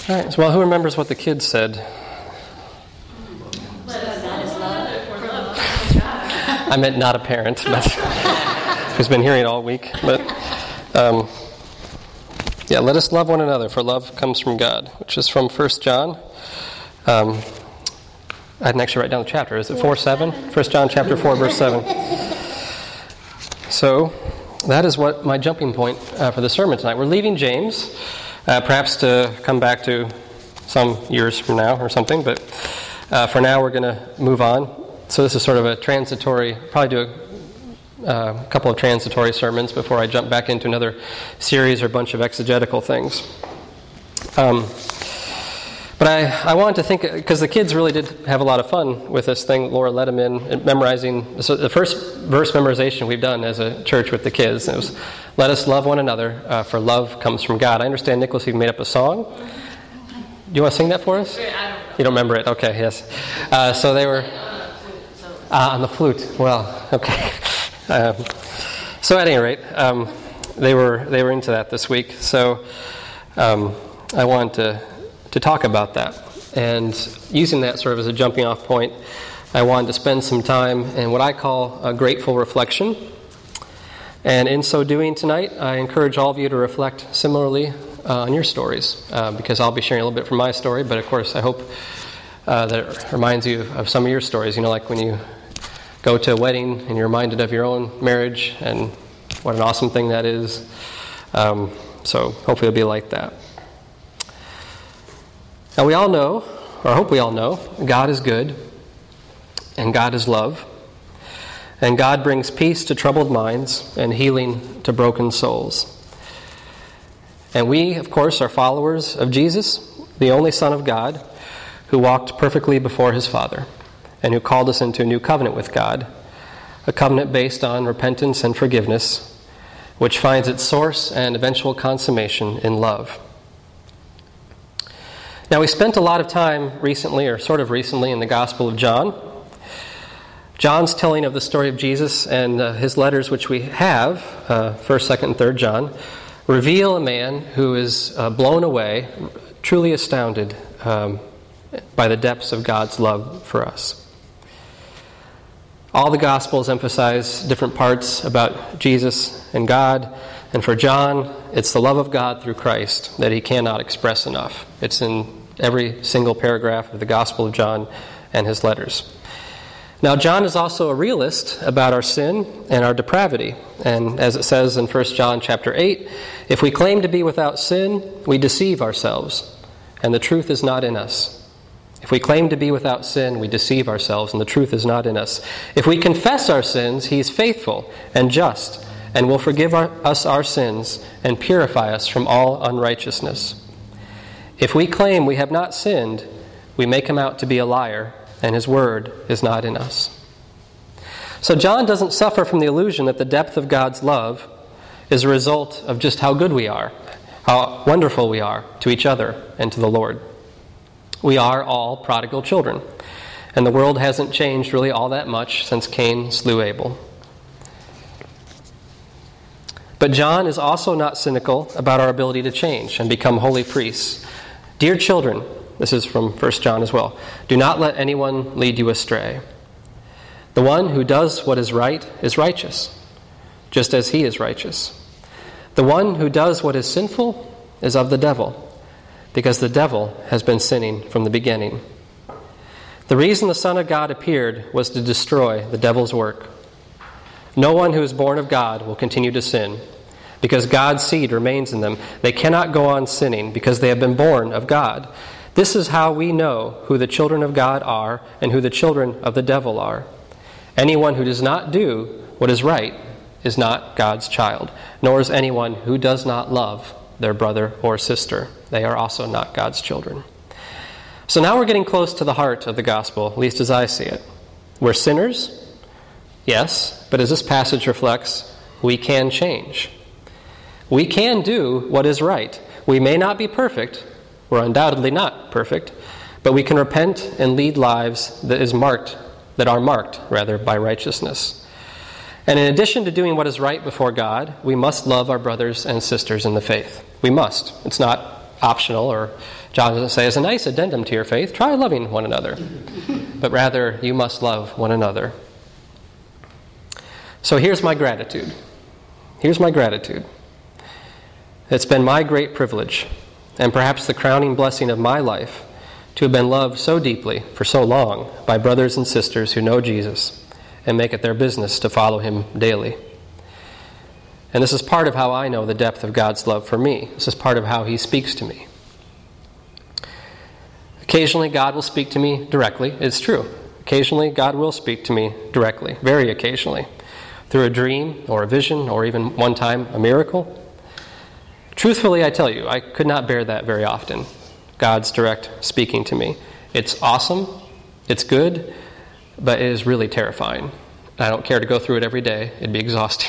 All right, well, who remembers what the kids said? I meant not a parent, but who's been hearing it all week. But let us love one another, for love comes from God, which is from 1 John. I didn't actually write down the chapter. Is it 4:7? 1 John chapter 4, verse 7. So that is what my jumping point for the sermon tonight. We're leaving James, perhaps to come back to some years from now or something, but for now we're going to move on. So this is sort of a transitory, probably do a couple of transitory sermons before I jump back into another series or bunch of exegetical things. But I wanted to think, because the kids really did have a lot of fun with this thing. Laura let them in memorizing. So the first verse memorization we've done as a church with the kids, it was, let us love one another, for love comes from God. I understand Nicholas even made up a song. Do you want to sing that for us? I don't know. You don't remember it? Okay, yes. So they were on the flute. Well, okay. So at any rate, they were into that this week. So I wanted to talk about that. And using that sort of as a jumping off point, I wanted to spend some time in what I call a grateful reflection. And in so doing tonight, I encourage all of you to reflect similarly on your stories, because I'll be sharing a little bit from my story, but of course I hope that it reminds you of some of your stories. You know, like when you go to a wedding and you're reminded of your own marriage and what an awesome thing that is. So hopefully it'll be like that. Now we all know, or I hope we all know, God is good and God is love. And God brings peace to troubled minds and healing to broken souls. And we, of course, are followers of Jesus, the only Son of God, who walked perfectly before his Father, and who called us into a new covenant with God, a covenant based on repentance and forgiveness, which finds its source and eventual consummation in love. Now, we spent a lot of time recently, or sort of recently, in the Gospel of John. John's telling of the story of Jesus and his letters, which we have, 1st, 2nd, and 3rd John, reveal a man who is blown away, truly astounded by the depths of God's love for us. All the Gospels emphasize different parts about Jesus and God, and for John, it's the love of God through Christ that he cannot express enough. It's in every single paragraph of the Gospel of John and his letters. Now, John is also a realist about our sin and our depravity. And as it says in 1 John chapter 8, if we claim to be without sin, we deceive ourselves, and the truth is not in us. If we claim to be without sin, we deceive ourselves, and the truth is not in us. If we confess our sins, he is faithful and just, and will forgive us our sins and purify us from all unrighteousness. If we claim we have not sinned, we make him out to be a liar, and his word is not in us. So John doesn't suffer from the illusion that the depth of God's love is a result of just how good we are, how wonderful we are to each other and to the Lord. We are all prodigal children, and the world hasn't changed really all that much since Cain slew Abel. But John is also not cynical about our ability to change and become holy priests. Dear children, this is from 1 John as well, do not let anyone lead you astray. The one who does what is right is righteous, just as he is righteous. The one who does what is sinful is of the devil, because the devil has been sinning from the beginning. The reason the Son of God appeared was to destroy the devil's work. No one who is born of God will continue to sin, because God's seed remains in them. They cannot go on sinning, because they have been born of God. This is how we know who the children of God are and who the children of the devil are. Anyone who does not do what is right is not God's child, nor is anyone who does not love their brother or sister. They are also not God's children. So now we're getting close to the heart of the gospel, at least as I see it. We're sinners, yes, but as this passage reflects, we can change. We can do what is right. We may not be perfect. We're undoubtedly not perfect, but we can repent and lead lives that are marked by righteousness. And in addition to doing what is right before God, we must love our brothers and sisters in the faith. We must. It's not optional, or John doesn't say, as a nice addendum to your faith, try loving one another. But rather, you must love one another. So here's my gratitude. Here's my gratitude. It's been my great privilege, and perhaps the crowning blessing of my life, to have been loved so deeply for so long by brothers and sisters who know Jesus and make it their business to follow him daily. And this is part of how I know the depth of God's love for me. This is part of how he speaks to me. Occasionally, God will speak to me directly. It's true. Occasionally, God will speak to me directly, very occasionally, through a dream or a vision or even one time a miracle. Truthfully, I tell you, I could not bear that very often, God's direct speaking to me. It's awesome, it's good, but it is really terrifying. I don't care to go through it every day. It'd be exhausting.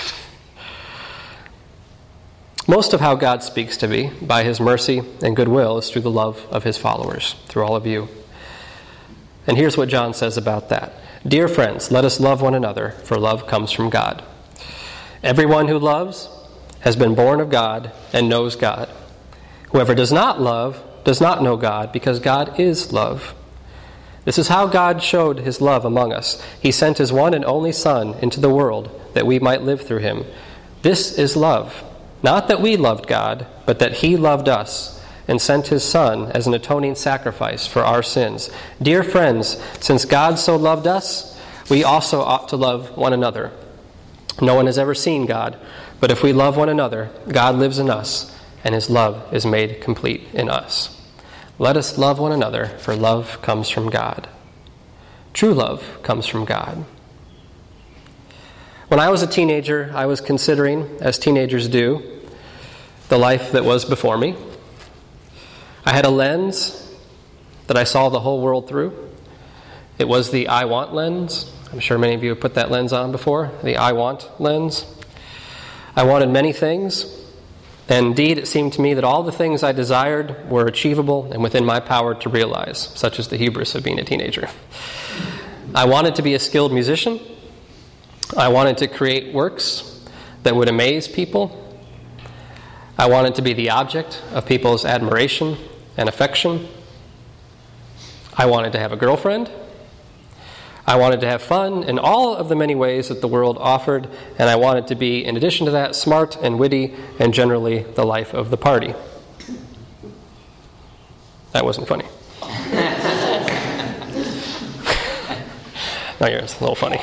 Most of how God speaks to me, by his mercy and goodwill, is through the love of his followers, through all of you. And here's what John says about that. Dear friends, let us love one another, for love comes from God. Everyone who loves has been born of God and knows God. Whoever does not love does not know God, because God is love. This is how God showed his love among us. He sent his one and only Son into the world that we might live through him. This is love. Not that we loved God, but that he loved us and sent his Son as an atoning sacrifice for our sins. Dear friends, since God so loved us, we also ought to love one another. No one has ever seen God, but if we love one another, God lives in us, and his love is made complete in us. Let us love one another, for love comes from God. True love comes from God. When I was a teenager, I was considering, as teenagers do, the life that was before me. I had a lens that I saw the whole world through. It was the I want lens. I'm sure many of you have put that lens on before, the I want lens. I wanted many things, and indeed it seemed to me that all the things I desired were achievable and within my power to realize, such as the hubris of being a teenager. I wanted to be a skilled musician. I wanted to create works that would amaze people. I wanted to be the object of people's admiration and affection. I wanted to have a girlfriend. I wanted to have fun in all of the many ways that the world offered, and I wanted to be, in addition to that, smart and witty and generally the life of the party. That wasn't funny. No, yours, a little funny.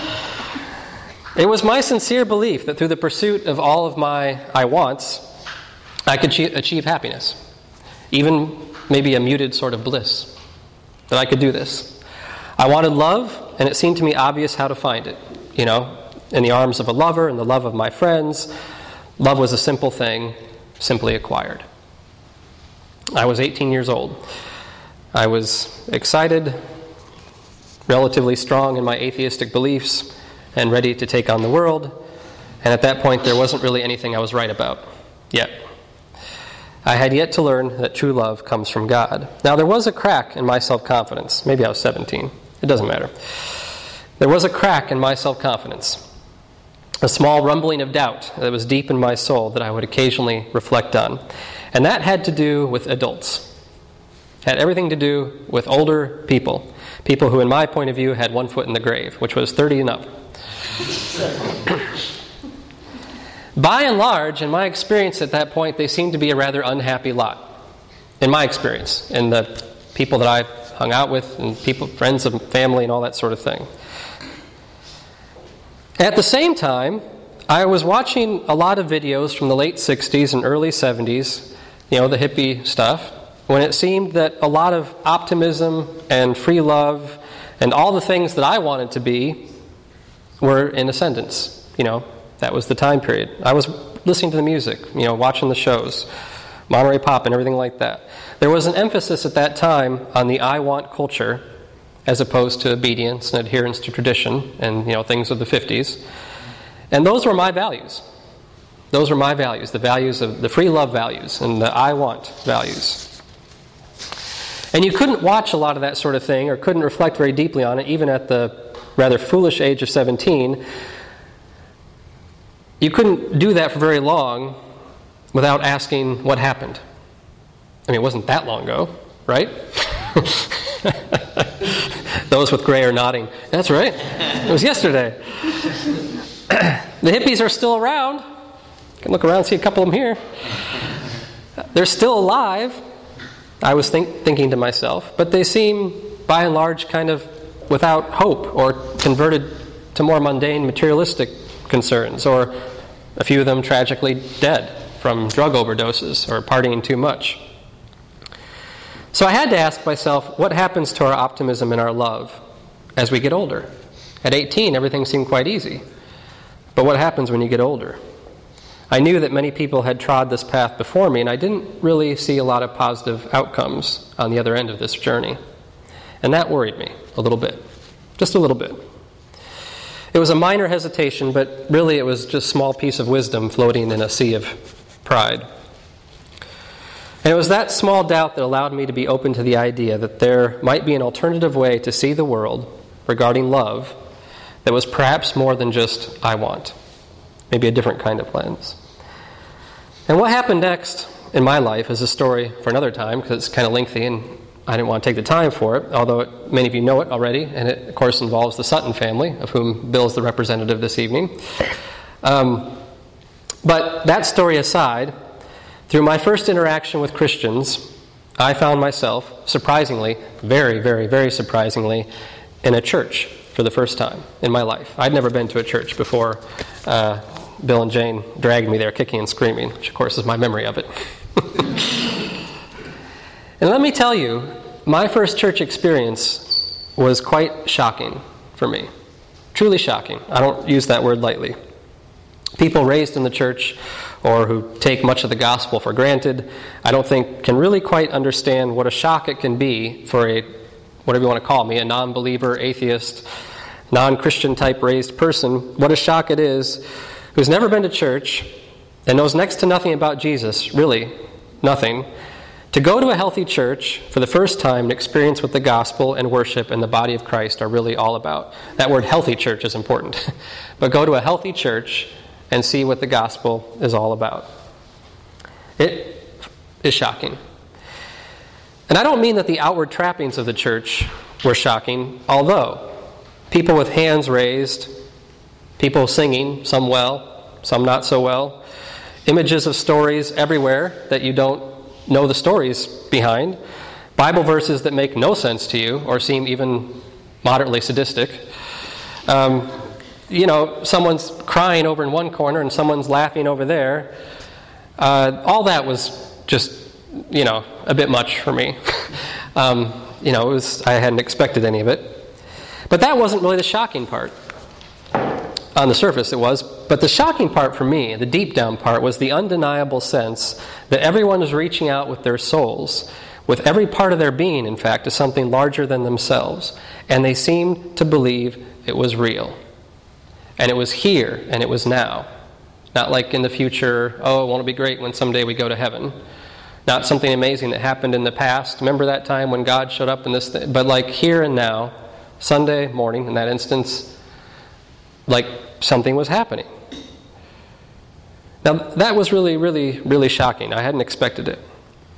It was my sincere belief that through the pursuit of all of my I wants, I could achieve happiness, even maybe a muted sort of bliss, that I could do this. I wanted love, and it seemed to me obvious how to find it. In the arms of a lover, in the love of my friends. Love was a simple thing, simply acquired. I was 18 years old. I was excited, relatively strong in my atheistic beliefs, and ready to take on the world. And at that point, there wasn't really anything I was right about yet. I had yet to learn that true love comes from God. Now, there was a crack in my self-confidence. Maybe I was 17. It doesn't matter. There was a crack in my self-confidence, a small rumbling of doubt that was deep in my soul that I would occasionally reflect on. And that had to do with adults. It had everything to do with older people, people who, in my point of view, had one foot in the grave, which was 30 and up. By and large, in my experience at that point, they seemed to be a rather unhappy lot. In my experience, in the people that I hung out with, and people, friends and family, and all that sort of thing. At the same time, I was watching a lot of videos from the late 60s and early 70s, the hippie stuff, when it seemed that a lot of optimism and free love and all the things that I wanted to be were in ascendance. That was the time period. I was listening to the music, watching the shows, Monterey Pop and everything like that. There was an emphasis at that time on the I want culture as opposed to obedience and adherence to tradition and, things of the 50s. And those were my values. Those were my values, the values of the free love values and the I want values. And you couldn't watch a lot of that sort of thing or couldn't reflect very deeply on it, even at the rather foolish age of 17. You couldn't do that for very long without asking what happened. I mean, it wasn't that long ago, right? Those with gray are nodding. That's right. It was yesterday. The hippies are still around. You can look around and see a couple of them here. They're still alive, I was thinking to myself, but they seem, by and large, kind of without hope or converted to more mundane materialistic concerns, or a few of them tragically dead from drug overdoses or partying too much. So I had to ask myself, what happens to our optimism and our love as we get older? At 18, everything seemed quite easy. But what happens when you get older? I knew that many people had trod this path before me, and I didn't really see a lot of positive outcomes on the other end of this journey. And that worried me a little bit. Just a little bit. It was a minor hesitation, but really it was just a small piece of wisdom floating in a sea of pride. And it was that small doubt that allowed me to be open to the idea that there might be an alternative way to see the world regarding love that was perhaps more than just, I want. Maybe a different kind of lens. And what happened next in my life is a story for another time, because it's kind of lengthy and I didn't want to take the time for it, although many of you know it already, and it, of course, involves the Sutton family, of whom Bill's the representative this evening. But that story aside, through my first interaction with Christians, I found myself, surprisingly, very, very, very surprisingly, in a church for the first time in my life. I'd never been to a church before Bill and Jane dragged me there kicking and screaming, which, of course, is my memory of it. And let me tell you, my first church experience was quite shocking for me. Truly shocking. I don't use that word lightly. People raised in the church or who take much of the gospel for granted, I don't think can really quite understand what a shock it can be for a, whatever you want to call me, a non-believer, atheist, non-Christian type raised person, what a shock it is who's never been to church and knows next to nothing about Jesus, really nothing, to go to a healthy church for the first time and experience what the gospel and worship and the body of Christ are really all about. That word healthy church is important. But go to a healthy church and see what the gospel is all about. It is shocking. And I don't mean that the outward trappings of the church were shocking, although people with hands raised, people singing, some well, some not so well, images of stories everywhere that you don't know the stories behind, Bible verses that make no sense to you or seem even moderately sadistic. Someone's crying over in one corner and someone's laughing over there. All that was just, a bit much for me. I hadn't expected any of it. But that wasn't really the shocking part. On the surface it was, but the shocking part for me, the deep down part, was the undeniable sense that everyone is reaching out with their souls, with every part of their being, in fact, to something larger than themselves. And they seemed to believe it was real. And it was here, and it was now. Not like in the future, won't it be great when someday we go to heaven? Not something amazing that happened in the past. Remember that time when God showed up in this thing? But like here and now, Sunday morning, in that instance, like something was happening. Now, that was really, really, really shocking. I hadn't expected it.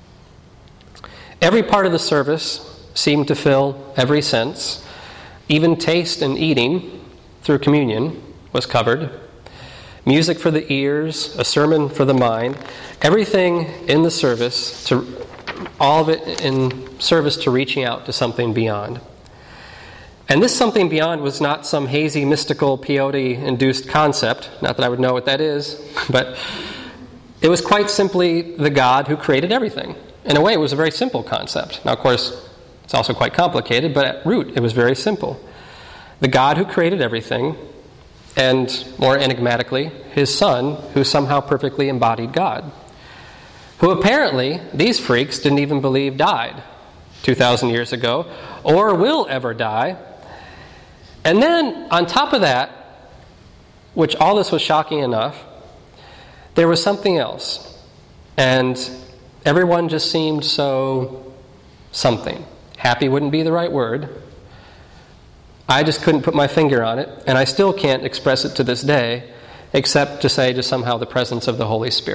Every part of the service seemed to fill every sense. Even taste and eating through communion was covered. Music for the ears, a sermon for the mind. Everything in the service, all of it in service to reaching out to something beyond. And this something beyond was not some hazy, mystical, peyote-induced concept. Not that I would know what that is, but it was quite simply the God who created everything. In a way, it was a very simple concept. Now, of course, it's also quite complicated, but at root, it was very simple. The God who created everything, and more enigmatically, his Son, who somehow perfectly embodied God, who apparently, these freaks didn't even believe died 2,000 years ago, or will ever die. And then, on top of that, which all this was shocking enough, there was something else. And everyone just seemed so something. Happy wouldn't be the right word. I just couldn't put my finger on it, and I still can't express it to this day, except to say just somehow the presence of the Holy Spirit.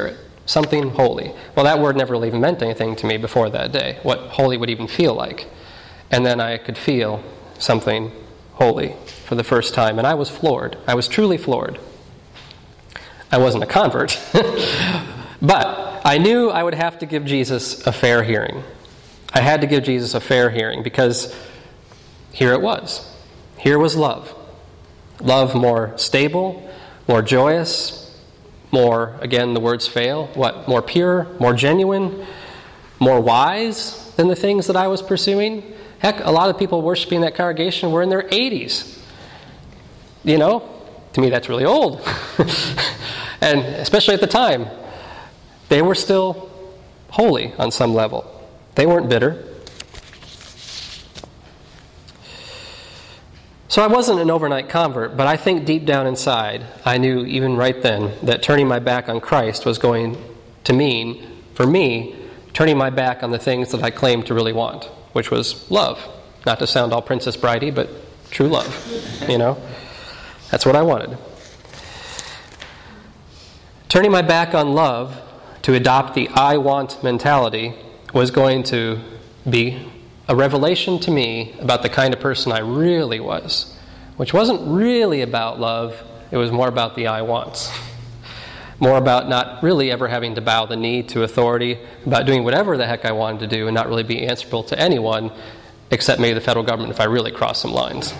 Something holy. Well, that word never really even meant anything to me before that day, what holy would even feel like. And then I could feel something holy for the first time, and I was floored. I was truly floored. I wasn't a convert, but I knew I would have to give Jesus a fair hearing. I had to give Jesus a fair hearing because here it was. Here was love. Love more stable, more joyous, more, again, the words fail, what? More pure, more genuine, more wise than the things that I was pursuing. Heck, a lot of people worshiping in that congregation were in their 80s. You know, to me that's really old. And especially at the time, they were still holy on some level. They weren't bitter. So I wasn't an overnight convert, but I think deep down inside, I knew even right then that turning my back on Christ was going to mean, for me, turning my back on the things that I claimed to really want, which was love. Not to sound all Princess Bridey, but true love, you know. That's what I wanted. Turning my back on love to adopt the I want mentality was going to be a revelation to me about the kind of person I really was, which wasn't really about love, it was more about the I wants. More about not really ever having to bow the knee to authority, about doing whatever the heck I wanted to do and not really be answerable to anyone except maybe the federal government if I really crossed some lines.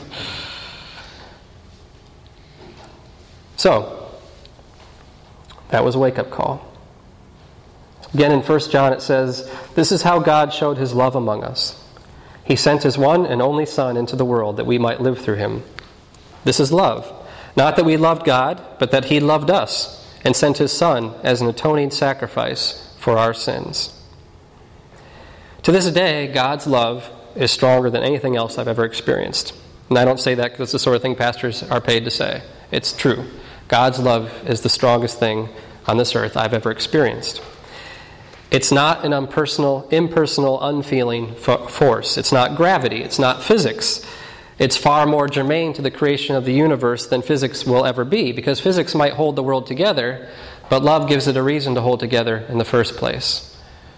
So, that was a wake-up call. Again, in 1 John it says, "This is how God showed his love among us. He sent his one and only Son into the world that we might live through him. This is love. Not that we loved God, but that he loved us and sent his Son as an atoning sacrifice for our sins." To this day, God's love is stronger than anything else I've ever experienced. And I don't say that because it's the sort of thing pastors are paid to say. It's true. God's love is the strongest thing on this earth I've ever experienced. It's not an impersonal, unfeeling force. It's not gravity. It's not physics. It's far more germane to the creation of the universe than physics will ever be, because physics might hold the world together, but love gives it a reason to hold together in the first place.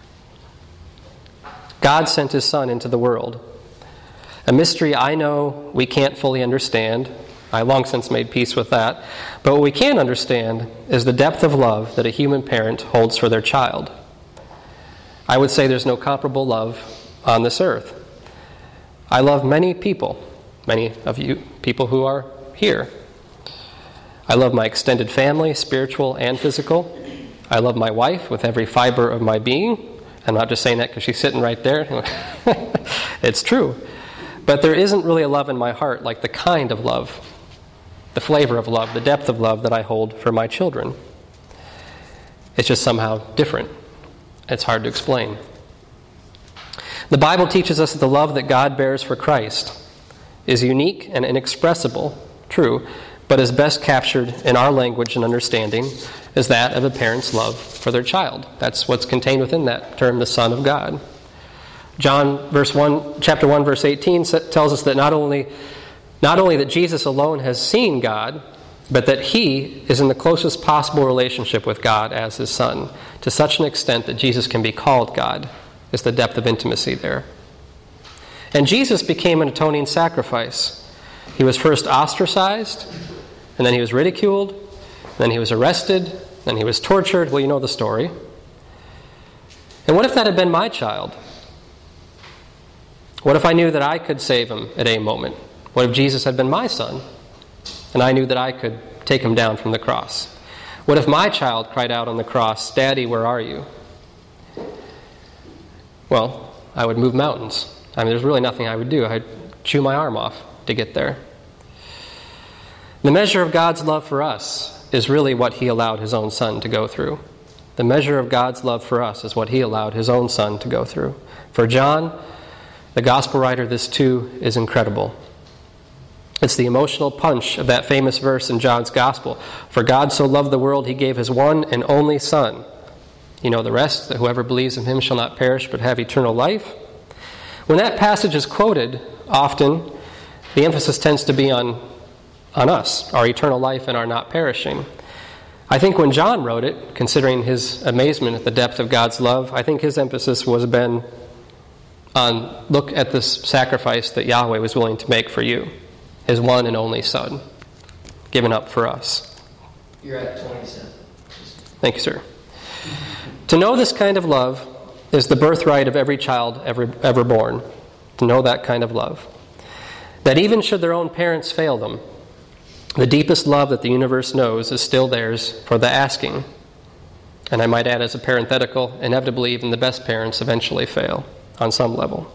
God sent his Son into the world. A mystery I know we can't fully understand. I long since made peace with that. But what we can understand is the depth of love that a human parent holds for their child. I would say there's no comparable love on this earth. I love many people, many of you people who are here. I love my extended family, spiritual and physical. I love my wife with every fiber of my being. I'm not just saying that because she's sitting right there. It's true. But there isn't really a love in my heart like the kind of love, the flavor of love, the depth of love that I hold for my children. It's just somehow different. It's hard to explain. The Bible teaches us that the love that God bears for Christ is unique and inexpressible, true, but is best captured in our language and understanding as that of a parent's love for their child. That's what's contained within that term, the Son of God. John chapter 1, verse 18 tells us that not only that Jesus alone has seen God, but that he is in the closest possible relationship with God as his Son, to such an extent that Jesus can be called God, is the depth of intimacy there. And Jesus became an atoning sacrifice. He was first ostracized, and then he was ridiculed, and then he was arrested, then he was tortured. Well, you know the story. And what if that had been my child? What if I knew that I could save him at any moment? What if Jesus had been my son, and I knew that I could take him down from the cross? What if my child cried out on the cross, "Daddy, where are you?" Well, I would move mountains. I mean, there's really nothing I would do. I'd chew my arm off to get there. The measure of God's love for us is really what he allowed his own Son to go through. The measure of God's love for us is what he allowed his own Son to go through. For John, the gospel writer, this too is incredible. It's the emotional punch of that famous verse in John's gospel. For God so loved the world, he gave his one and only Son. You know the rest, that whoever believes in him shall not perish but have eternal life. When that passage is quoted, often the emphasis tends to be on us, our eternal life and our not perishing. I think when John wrote it, considering his amazement at the depth of God's love, I think his emphasis was been on look at this sacrifice that Yahweh was willing to make for you, his one and only Son, given up for us. You're at 27. Thank you, sir. To know this kind of love is the birthright of every child ever born, to know that kind of love. That even should their own parents fail them, the deepest love that the universe knows is still theirs for the asking. And I might add as a parenthetical, inevitably even the best parents eventually fail on some level.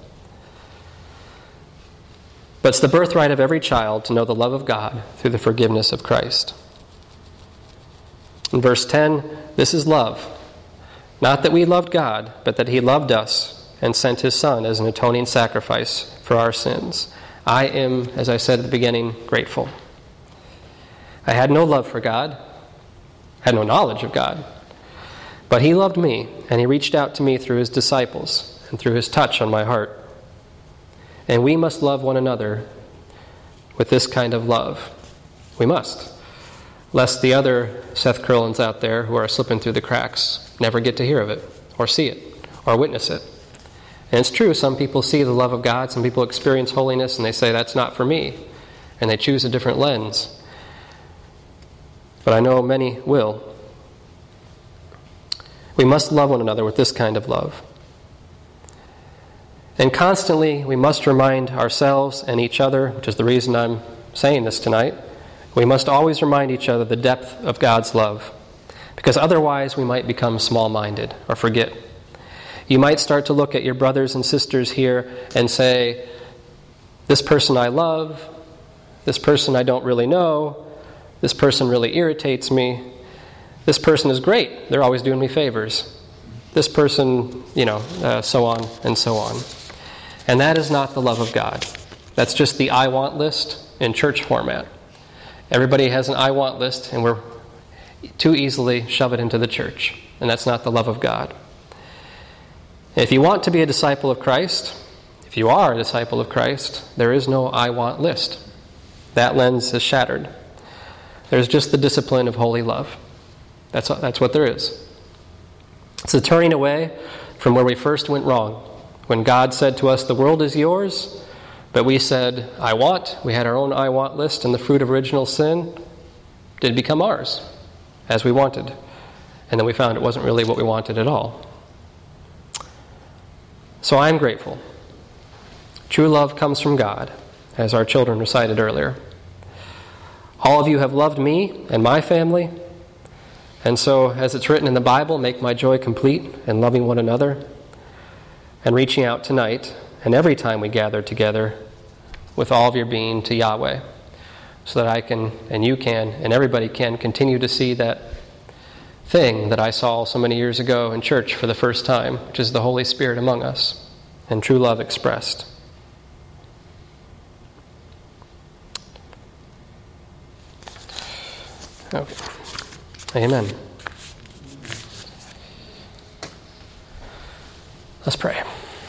But it's the birthright of every child to know the love of God through the forgiveness of Christ. In verse 10, this is love. Not that we loved God, but that he loved us and sent his Son as an atoning sacrifice for our sins. I am, as I said at the beginning, grateful. I had no love for God, had no knowledge of God, but he loved me, and he reached out to me through his disciples and through his touch on my heart. And we must love one another with this kind of love. We must, lest the other Seth Curlins out there who are slipping through the cracks never get to hear of it, or see it, or witness it. And it's true, some people see the love of God, some people experience holiness, and they say, that's not for me, and they choose a different lens. But I know many will. We must love one another with this kind of love. And constantly, we must remind ourselves and each other, which is the reason I'm saying this tonight, we must always remind each other the depth of God's love, because otherwise we might become small-minded or forget. You might start to look at your brothers and sisters here and say, this person I love, this person I don't really know, this person really irritates me, this person is great, they're always doing me favors, this person, so on and so on. And that is not the love of God. That's just the I want list in church format. Everybody has an I want list, and we're too easily shove it into the church. And that's not the love of God. If you want to be a disciple of Christ, if you are a disciple of Christ, there is no I want list. That lens is shattered. There's just the discipline of holy love. That's what there is. It's a turning away from where we first went wrong. When God said to us, the world is yours, but we said, I want. We had our own I want list, and the fruit of original sin did become ours, as we wanted. And then we found it wasn't really what we wanted at all. So I am grateful. True love comes from God, as our children recited earlier. All of you have loved me and my family, and so, as it's written in the Bible, make my joy complete in loving one another and reaching out tonight and every time we gather together with all of your being to Yahweh, so that I can, and you can, and everybody can continue to see that thing that I saw so many years ago in church for the first time, which is the Holy Spirit among us and true love expressed. Okay. Amen. Let's pray.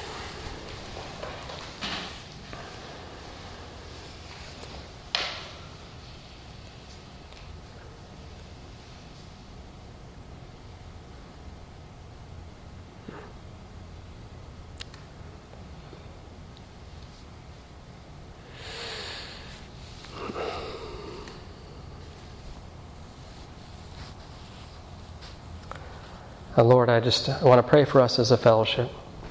Lord, I want to pray for us as a fellowship.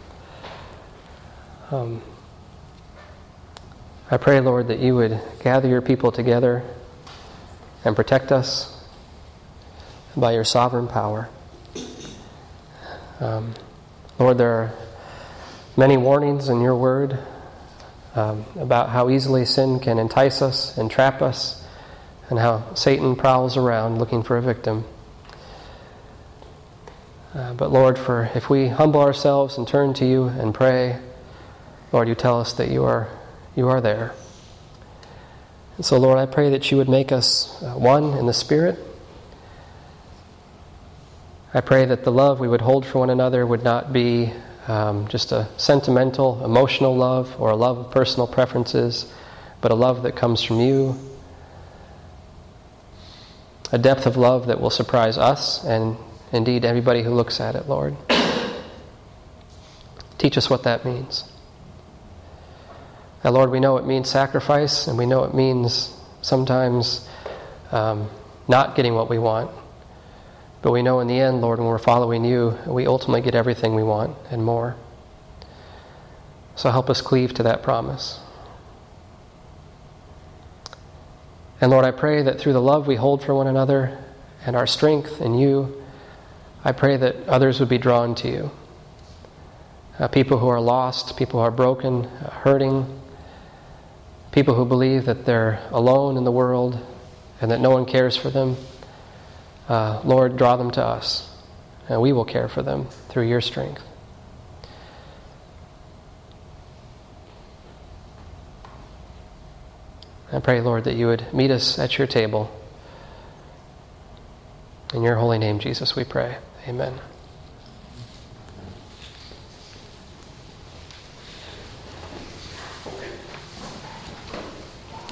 I pray, Lord, that you would gather your people together and protect us by your sovereign power. Lord, there are many warnings in your word about how easily sin can entice us and trap us, and how Satan prowls around looking for a victim. But Lord, if we humble ourselves and turn to you and pray, Lord, you tell us that you are there. And so, Lord, I pray that you would make us one in the Spirit. I pray that the love we would hold for one another would not be just a sentimental, emotional love or a love of personal preferences, but a love that comes from you. a depth of love that will surprise us and indeed everybody who looks at it, Lord. Teach us what that means. And Lord, we know it means sacrifice, and we know it means sometimes not getting what we want. But we know in the end, Lord, when we're following you, we ultimately get everything we want and more. So help us cleave to that promise. And Lord, I pray that through the love we hold for one another and our strength in you, I pray that others would be drawn to you. People who are lost, people who are broken, hurting, people who believe that they're alone in the world and that no one cares for them. Lord, draw them to us, and we will care for them through your strength. I pray, Lord, that you would meet us at your table. In your holy name, Jesus, we pray. Amen.